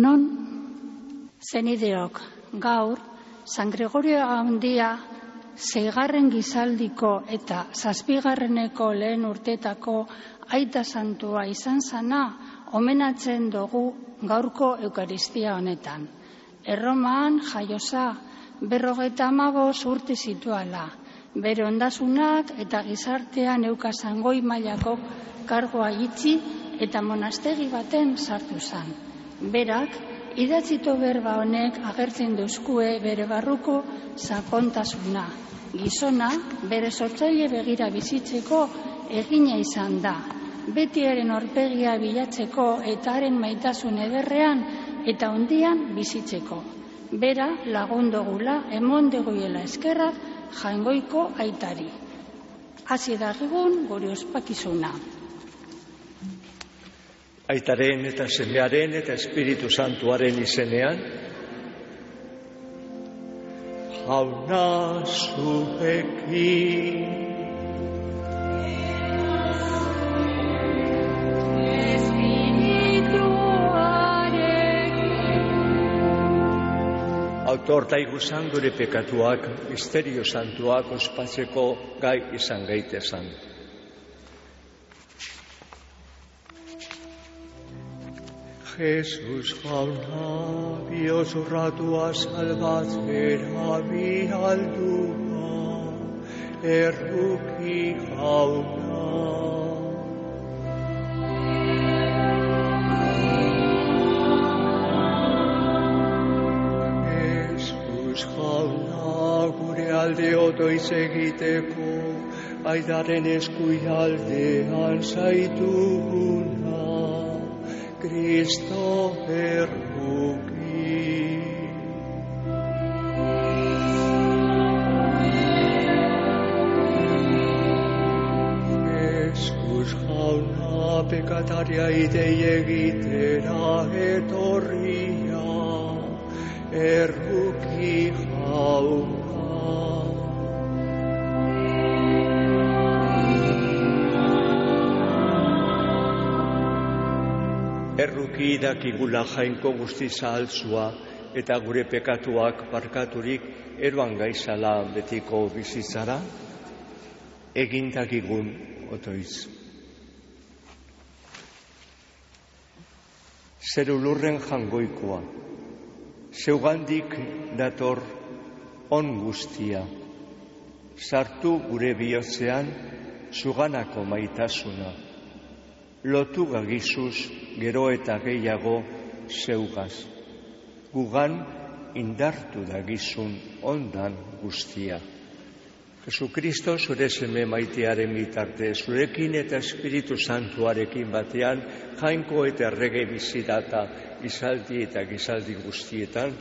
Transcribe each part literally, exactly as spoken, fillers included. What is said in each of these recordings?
Egunon, zenideok, gaur, San Gregorio Handia seigarren gizaldiko eta zazpigarreneko lehen urtetako aita santua izan zana omenatzen dugu gaurko eukaristia honetan. Erromaan jaiosa berrogeita hamabost urte zituala, bere ondasunak eta gizartean eukazan goi mailako kargoa itxi eta monastegi baten sartu zen. Berak, idatzito berba honek agertzen duzkue bere barruko sakontasuna. Gizona, bere sortzaile begira bizitzeko egina izan da. Beti haren aurpegia bilatzeko eta haren maitasun ederrean eta hondian bizitzeko. Bera lagundogula emon degoiela eskerrak jaingoiko aitari. Hasi dagigun gure ospakizuna. Aitaren eta semearen eta Espiritu Santuaren izenean, jauna zuekin. Autor eta iguzan gure pekatuak, misterio santuak ospatzeko gai izan gaitezan. Jesus jauna, bihozurratua salbatzera bihaldua, erruki jauna. Jesus jauna, gure alde otoiz egiteko, aitaren eskuialdean zaituguna. Cristo erruki. Jesus jauna, pekataria idei egitera etorria, erruki jauna. Erruki dakigula jainko guzti zahaltzua eta gure pekatuak barkaturik eroan gaizala betiko bizitzara, egindakigun otoiz. Zeru lurren jangoikoa, zeugandik dator on guztia, sartu gure bihotzean zuganako maitasuna. Lotu gagizuz gero eta gehiago zeugaz. Gugan indartu dagizun ondan guztia. Jesukristo zure seme maitearen bitarte, zurekin eta Espiritu Santuarekin batean, jainko eta errege bizidata gizaldi eta gizaldi guztietan.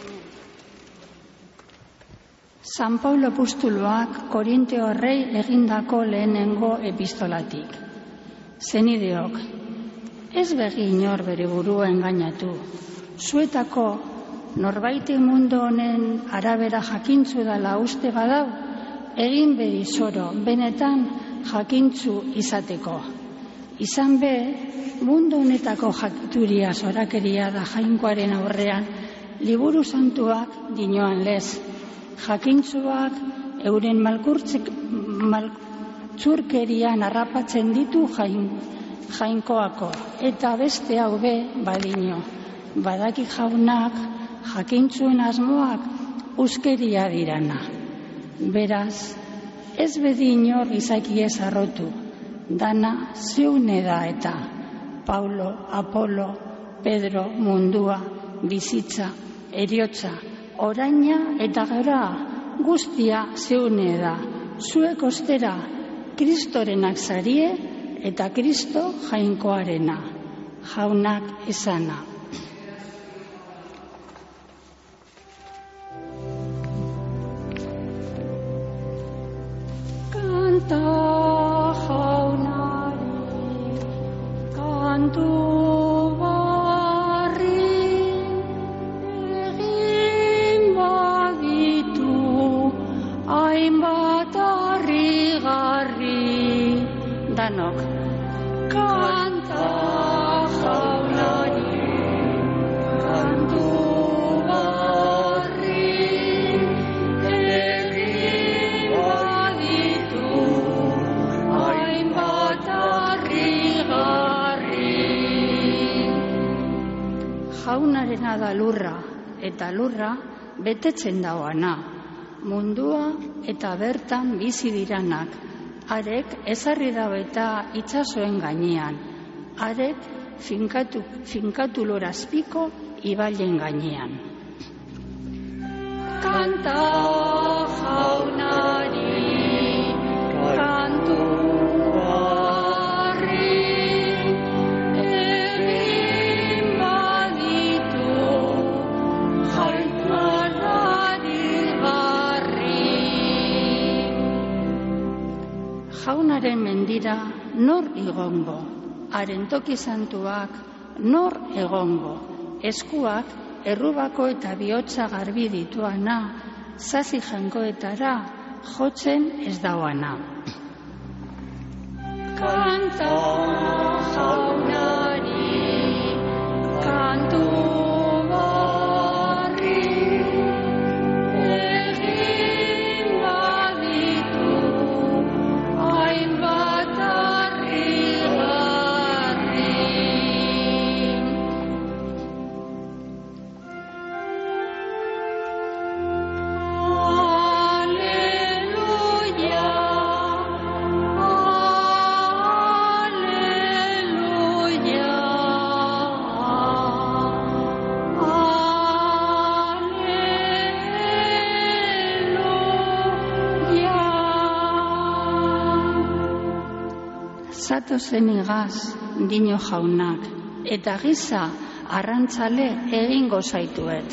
San Paulo apostoloak Korinteo horrei egindako lehenengo epistolatik. Zenideok, ez begi inor bere burua engainatu. Zuetako norbaite mundu honen arabera jakintzu dala uste badau, egin bedizoro benetan jakintzu izateko. Izan be, mundu honetako jakituria zorakeria da jainkoaren aurrean, liburu santuak dinoan lez. Jakintzuak euren malkurtzek malkurtzek txurkerian harrapatzen ditu jain, jainkoako, eta beste hau be badino. Badaki jaunak jakintzuen asmoak uskeria dirana. Beraz, ez bedino gizaki ez arrotu, dana zeune da eta Paulo, Apolo, Pedro, mundua, bizitza, eriotza, oraina eta gera guztia zeune da, zuek ostera, Kristorenak zarie eta Kristo jainkoarena, jaunak esana. Kanta jaunari, kantu barri, egin baditu, hainbat harrigarri. Danok. Kanta jaunari, jaunarena da lurra, eta lurra betetzen dauana, mundua eta bertan bizi diranak, arek ezarri dau eta itsasoen gainean, arek finkatu, finkatu lorazpiko ibailen gainean. Kanta jaunari, kantu harri, egin baditu, jaunarari garri. Jaunaren mendira nor igongo, haren toki santuak nor egongo, eskuak errubako eta bihotza garbi dituana, zazi jankoetara jotzen ez dauana. Kanta jaunari, kantu barri, egin baditu, hainbat harri-garri. Zatozen igaz, dino jaunak, eta giza arrantzale egingo zaituet.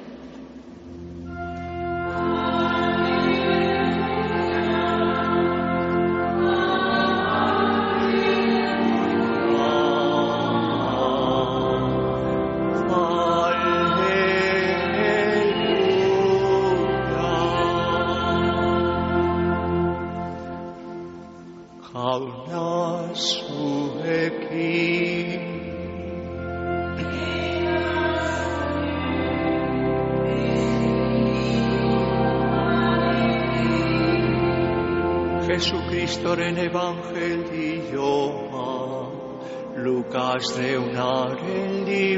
Jesucristoren evangelioa, Lukas deunaren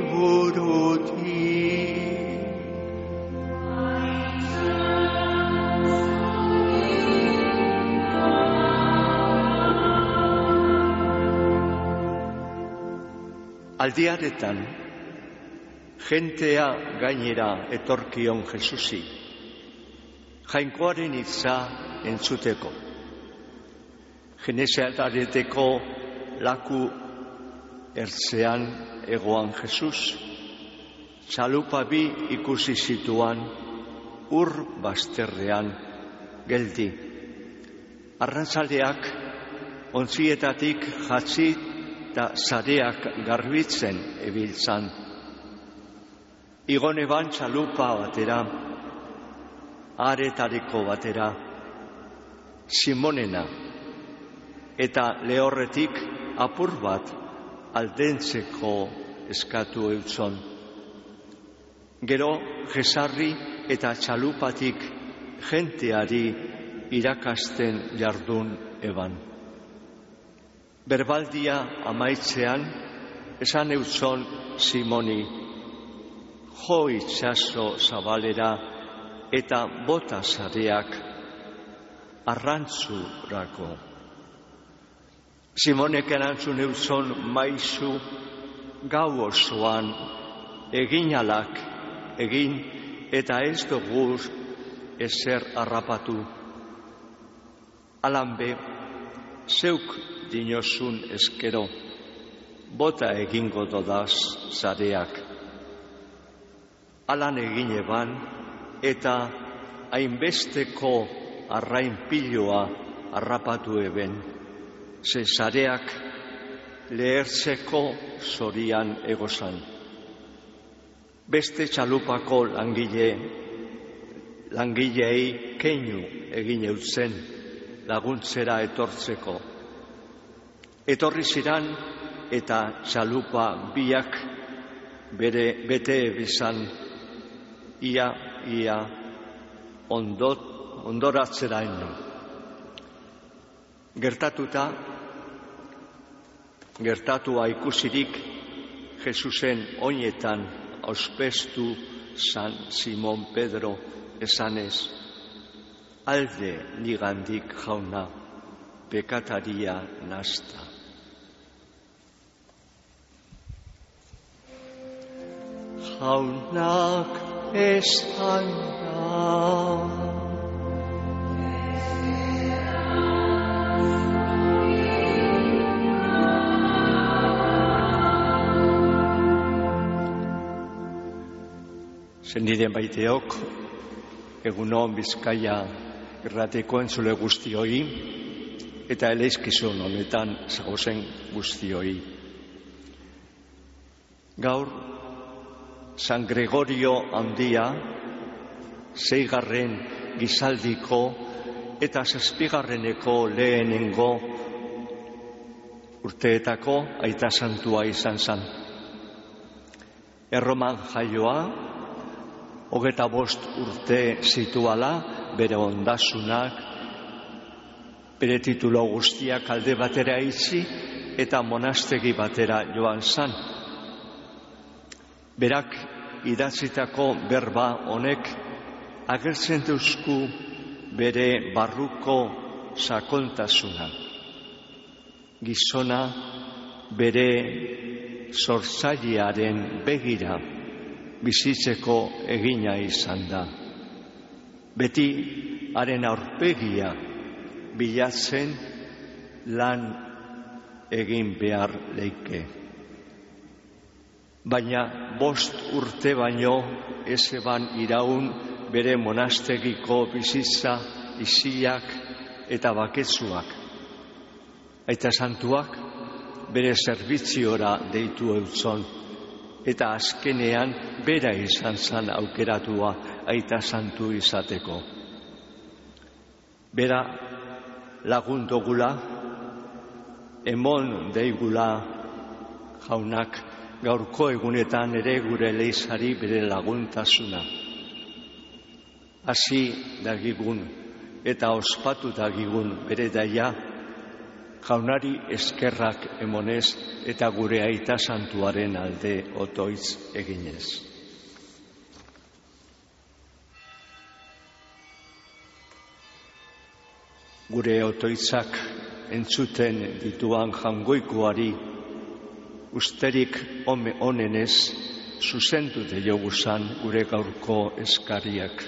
liburutik. Aldiaretan, jentea gainera etorkion Jesusi, jainkoaren hitza entzuteko. Genesareteko laku ertzean egoan Jesus, txalupa bi ikusi zituan ur bazterrean geldi. Arrantzaleak ontzietatik jatzi eta sareak garbitzen ebiltzan. Igon eban txalupa batera, aretariko batera, Simonena, eta lehorretik apur bat aldentzeko eskatu eutzon. Gero jesarri eta txalupatik jenteari irakasten jardun eban. Berbaldia amaitzean esan eutzon Simoni, jo itsaso zabalera eta bota sareak arrantzurako. Simonek erantzun eutzon, maizu, gau osoan, eginalak, egin, eta ez dugu ezer harrapatu. Alanbe, zeuk dinosun eskero, bota egingo dodaz zareak. Alan egin eban, eta hainbesteko arrain piloa harrapatu eben. Ze zareak lehertzeko zorian egozan. Beste txalupako langile, langilei keinu egin eutzen laguntzera etortzeko. Etorri ziran eta txalupa biak bere bete bizan ia, ia, ondot, ondoratzeraino. Gertatuta, gertatua ikusirik Jesusen oinetan auspestu San Simon Pedro esanez, alde nigandik jauna, pekataria nasta. Jaunak esan da, Zeniden baiteok, egunon Bizkaia irrateko entzule guztioi, eta eleizkizun honetan zagozen guztioi. Gaur, San Gregorio handia, seigarren gizaldiko eta zazpigarreneko lehenengo urteetako aita santua izan zen. Erroman jaioa, hogeta bost urte zituala, bere ondasunak, bere titulo guztiak alde batera itzi eta monastegi batera joan zan. Berak idatzitako berba honek agertzen duzku bere barruko sakontasuna. Gizona bere sortzailearen begira bizitzeko egina izan da. Beti haren aurpegia bilatzen lan egin behar leike. Baina bost urte baino ez eban iraun bere monastegiko bizitza, isiak eta baketsuak. Aita santuak bere zerbitziora deitu eutzon, eta azkenean bera izan zan aukeratua aita santu izateko. Bera lagundogula, emon deigula jaunak gaurko egunetan ere gure leizari bere laguntasuna. Hasi dagigun eta ospatu dagigun bere daia, jaunari eskerrak emonez eta gure aita santuaren alde otoitz eginez. Gure otoitzak entzuten dituan jangoikoari usterik onenez zuzendu deioguzan gure gaurko eskariak.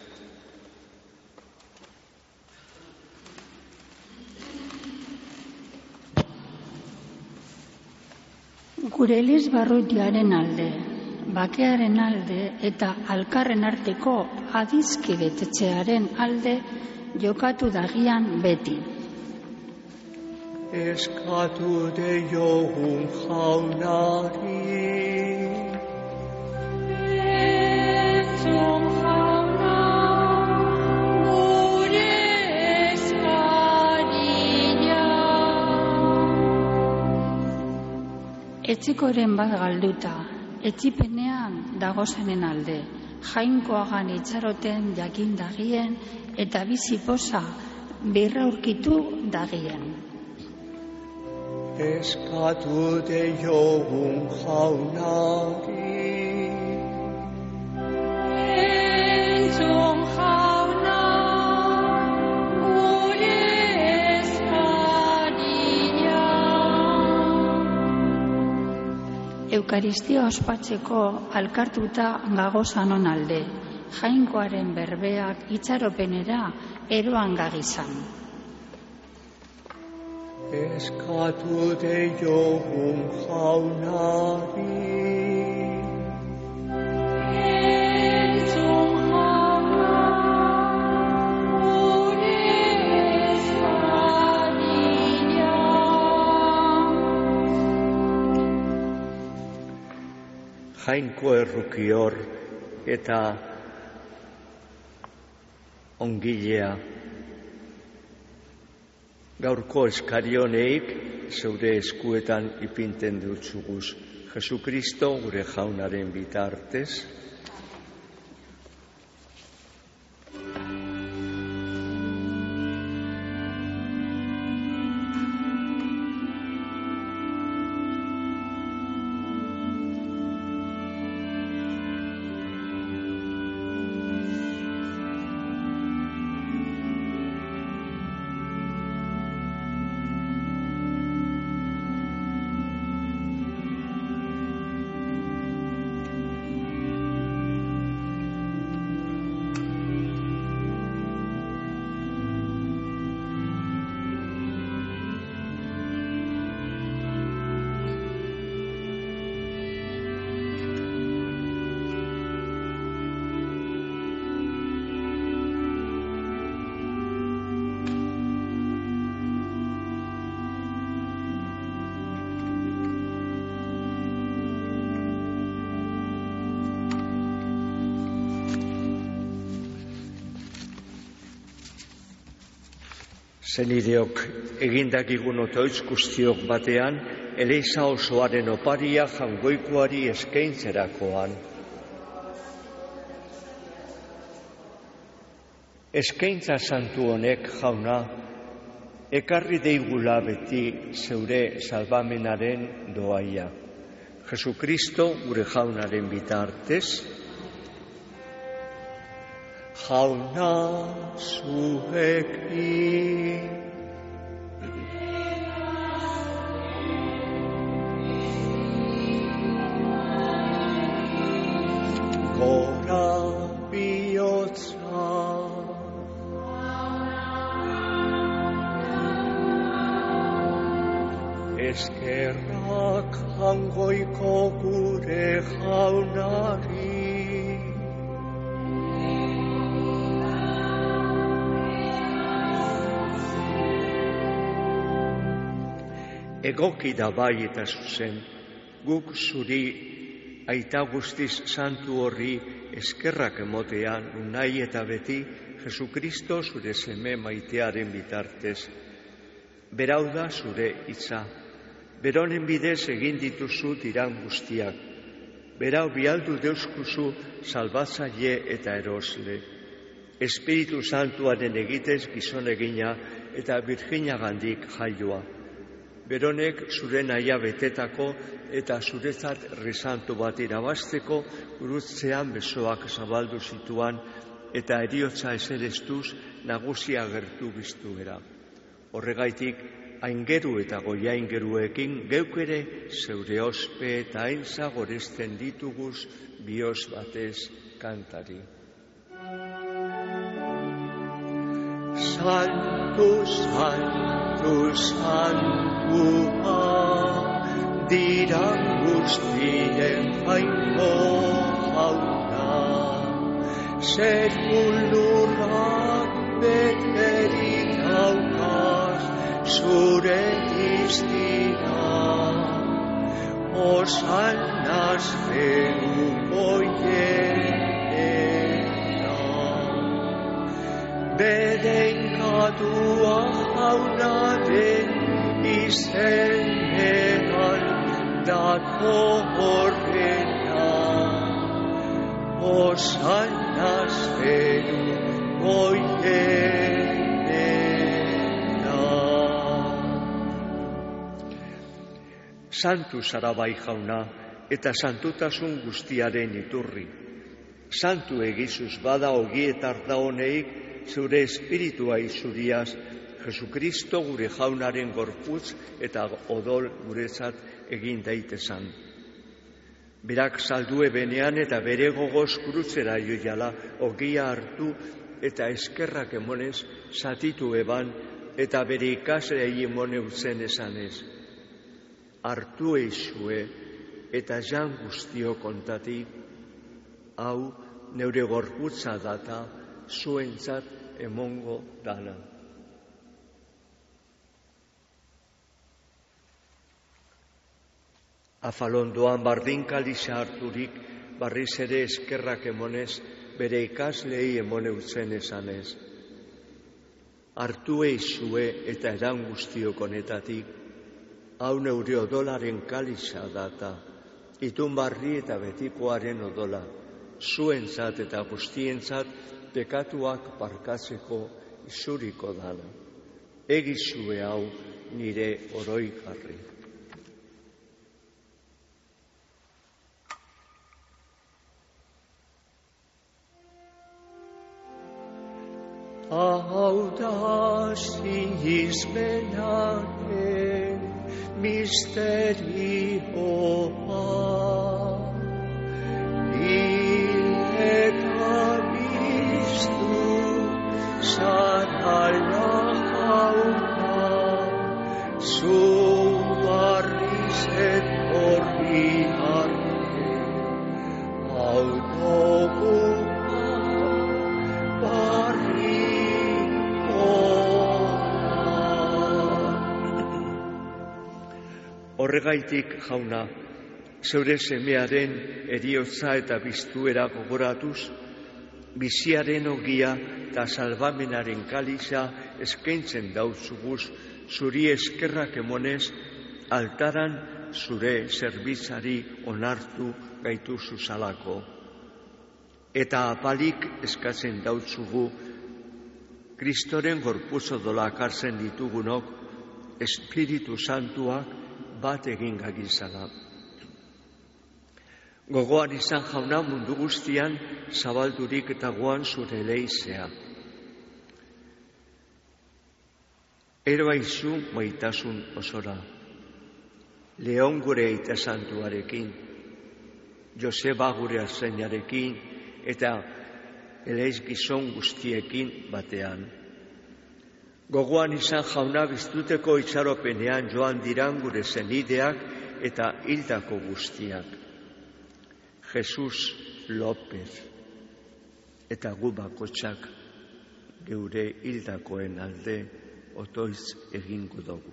Gure eliz barrutiaren alde, bakearen alde eta alkarren arteko adizkidetetxearen alde jokatu dagian beti. Eskatu deiogun jaunari, entzun jauna, gure eskaria. Etxikoren bat galduta, etxipenean dagozenen alde, jainkoagan itxaroten jakin dagien eta biziposa birraurkitu dagien. Eskatu deiogun jaunari, entzun jauna, gure eskaria. Eukaristia ospatzeko alkartuta gagozanon alde, jainkoaren berbeak itxaropenera eroan gagizan. Eskatu deiogun jaunari, entzun jauna, gure eskaria. jainko errukior eta ongilea. Gaurko eskarioneik zeure eskuetan ipinten dutzuguz. Jesukristo gure jaunaren bitartez. Zenideok, egindakigun otoitz guztiok batean, Eliza osoaren oparia jangoikoari eskaintzerakoan. Eskaintza santu honek, Jauna, ekarri deigula beti zeure salbamenaren doaia. Jesukristo gure Jaunaren bitartez, Jauna zuekin. Gora bihotza, eskerrak jangoiko gure Jaunari. Egoki da bai eta zuzen, guk zuri aita guztiz santu horri eskerrak emotean nahi eta beti Jesukristo zure seme maitearen bitartez. Berau da zure hitza, beronen bidez egin dituzu diran guztiak. Berau bialdu deuskuzu salbatzaile eta erosle. Espiritu Santuaren egitez gizon egina eta Birjinagandik jaioa. Beronek zure nahia betetako eta zuretzat risantu bat irabazteko gurutzean besoak zabaldu zituan eta eriotza eserestuz nagusia gertu biztuera. Horregaitik, aingeru eta goiaingeruekin geuk ere zeure ospe eta aintza goresten dituguz bihotz batez kantari. Santu, santu, santua, diran guztien jainko Jauna, zerkulurrak beterik daukaz zure iztira, Hosanna zeruko hiena, bedenkatua Jaunaren izenean dako horrena, Hosanna zeruko hiena. Santu zara bai, Jauna, eta santutasun guztiaren iturri. Santu egizuz bada ogietar da honeik zure espiritua izuriaz, Jesukristo gure Jaunaren gorputz eta odol guretzat egin daitezan. Berak saldue benean eta bere gogoz krutzera joiala ogia hartu eta eskerrak emonez zatitu eban eta bere ikaslei emone utzen esanez. Hartu eixue eta jan guztio kontatik, hau neure gorputza data zuentzat emongo dana. Afalondoan bardinkaliza harturik barriz ere eskerrak emonez bere ikaslei emone utzen esanez. Hartu eixue eta eran guztiok honetatik, hau neure odolaren kaliza data, itun barri eta betikoaren odola, zuentzat eta guztientzat pekatuak barkatzeko izuriko dana. Egizue hau nire oroigarri. Hau da sinismenaren misterioa, eta biztu zarala Jauna, zu barriz etorri arte, hau dugu Horregaitik, Jauna, zeure semearen eriotza eta biztuera gogoratuz, biziaren ogia eta salbamenaren kaliza eskaintzen dautzuguz, zuri eskerrak emonez, altaran zure zerbitzari onartu gaitu zuzalako. Eta apalik eskatzen dautzugu, Kristoren gorputz odolak hartzen ditugunok, Espiritu Santuak bat egin gagizala. Gogoan izan jauna mundu guztian zabaldurik eta goan zure leizea. Eroa izu maitasun osora. Leon gure aita santuarekin, Joseba gure arzainarekin eta eleiz gizon guztiekin batean. Gogoan izan jauna biztuteko itxaropenean joan diran gure zenideak eta hildako guztiak. Jesus López eta gu bakotxak geure hildakoen alde otoiz egingo dugu.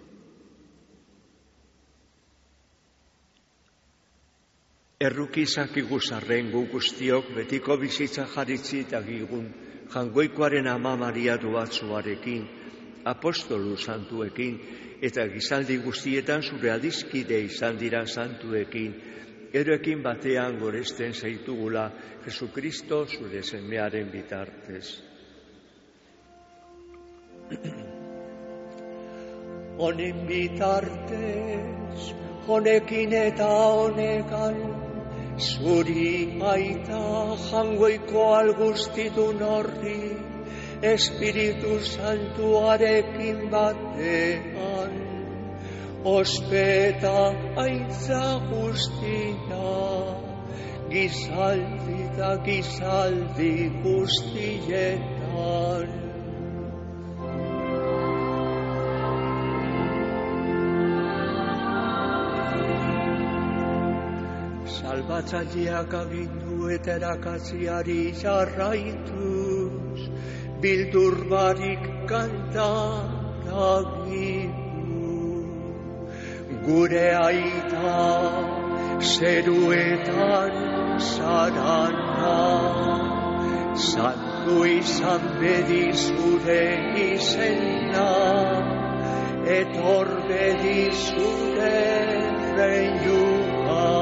Erruki izakigu zarren gu guztiok betiko bizitza jaritzi eta gigun jangoikoaren ama Maria duatzuarekin, apostolu santuekin eta gizaldi guztietan zure adizkide izan dira santuekin, eroekin batean goresten zaitugula Jesukristo zure semearen bitartez. Honen bitartez, honekin eta honekan, zuri aita jangoiko alguztitun horri, Espiritu Santuarekin batean, ospeta aitza guztia, gizaldi eta gizaldi guztietan. Salbatzaileak agindu eta erakatziari jarraituz, bildur barik kantaragitu. Gure aita zeruetan zarana, santu izan bedi zure izena, etor bedi zure reinua,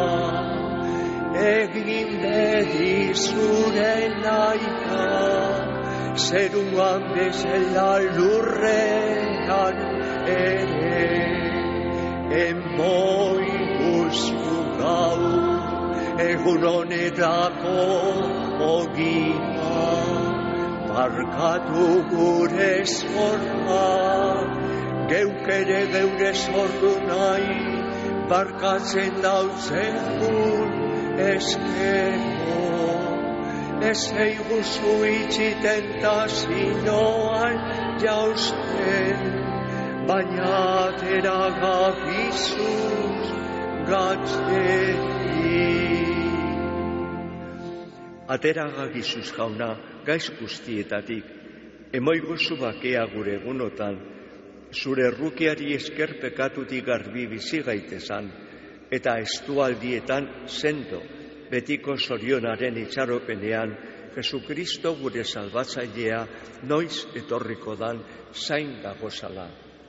egin bedi zure naika, zeruan bezala lurrean ere, emoi guztu gau, egun honetako ogia, barkatu gure zorra, geuk ere geure zorru nahi, barkatzen dauzegun eskero. Ez eiguzu itxiten tazinoan jausten, baina atera gabizuz gatzetik. Atera gabizuz jauna gaiz guztietatik, emoiguzu bakea gure egunotan, zure errukiari esker pekatutik garbi bizi gaitezan, eta estualdietan sendo, betiko zorionaren itxaropenean, Jesukristo gure salbatzailea noiz etorriko dan zain dagozala.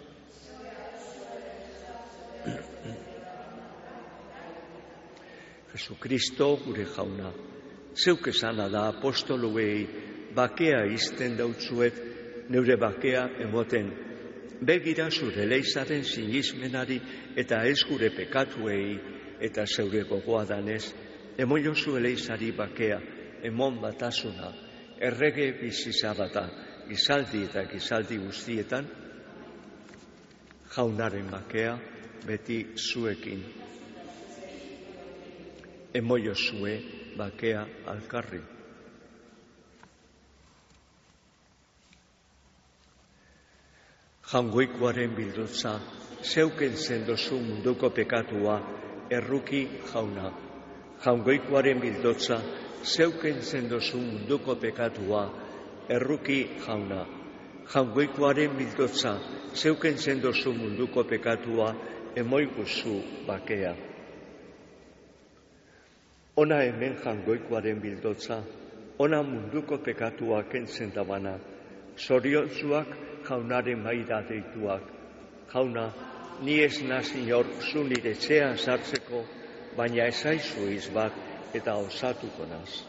Jesukristo gure jauna, zeuk esana da apostoluei bakea izten dautzuet, neure bakea emoten, begira zure leizaren sinismenari eta ez gure pekatuei eta zeure gogoa danez, emoiozu eleizari bakea, emon batasuna, errege bizizabata, gizaldi eta gizaldi guztietan, jaunaren bakea beti zuekin. Emoiozue bakea alkarri. Jangoikoaren bildotza, zeuken zendozu munduko pekatua, erruki jauna. Jangoikoaren bildotza, zeuken zendozu munduko pekatua, erruki jauna. Jangoikoaren bildotza, zeuken zendozu munduko pekatua, emoiguzu bakea. Ona hemen jangoikoaren bildotza, ona munduko pekatua kentzen dabana, zoriontzuak jaunaren maira deituak. Jauna, ni ez naz inor zu nire etxean sartzeko, baina esaizu iz bat eta osatuko naz.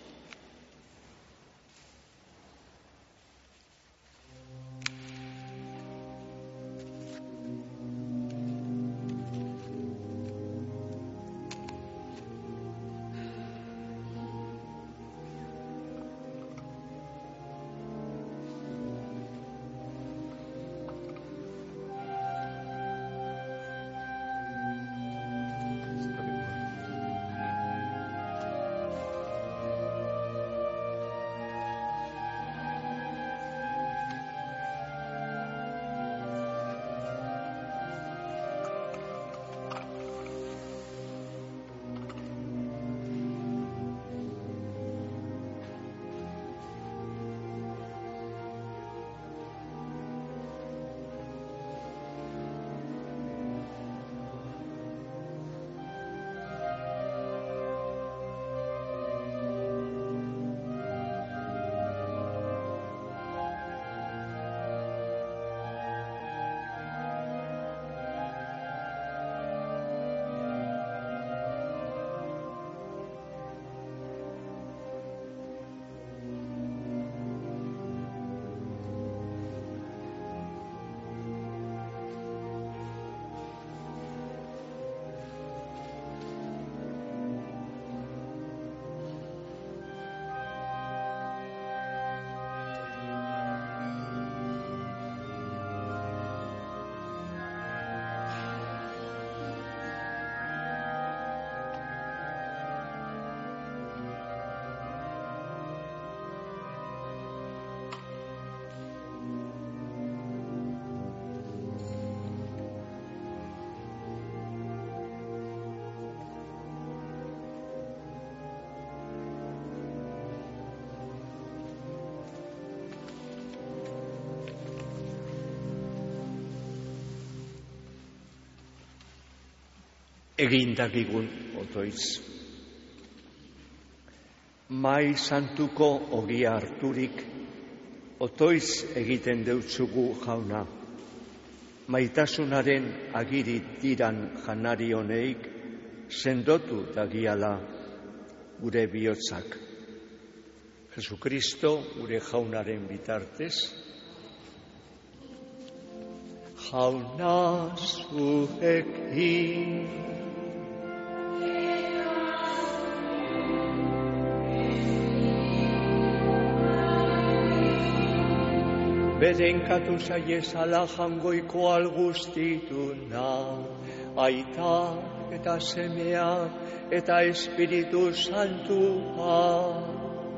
Egindakigun otoitz. Mai santuko ogia harturik, otoitz egiten deutzugu jauna. Maitasunaren agirit diran janari honeik, sendotu dagiala gure bihotzak. Jesukristo gure jaunaren bitartez, jauna zuekin. Berenkatu zaiezala jangoiko algustituna, aita eta semea eta Espiritu Santua.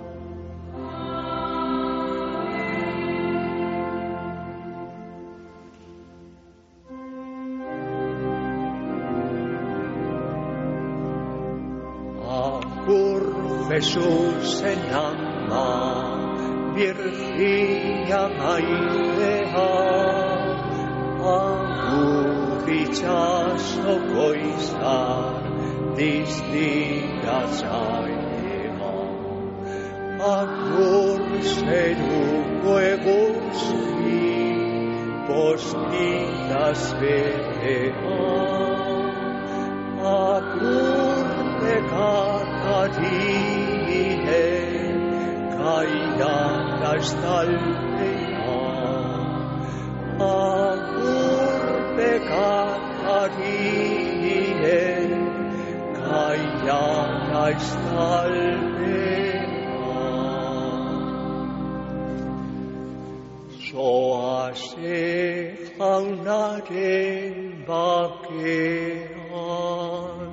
Agur Jesusen ama, Virginia maitea, agur itxasoko izar, diztiratzailea. Agur zeruko eguzki, postitaz betea. Agur pekatarien, kaian astalpea. Agur pekatarien, kaian astalpea. Zoaze jaunaren bakean,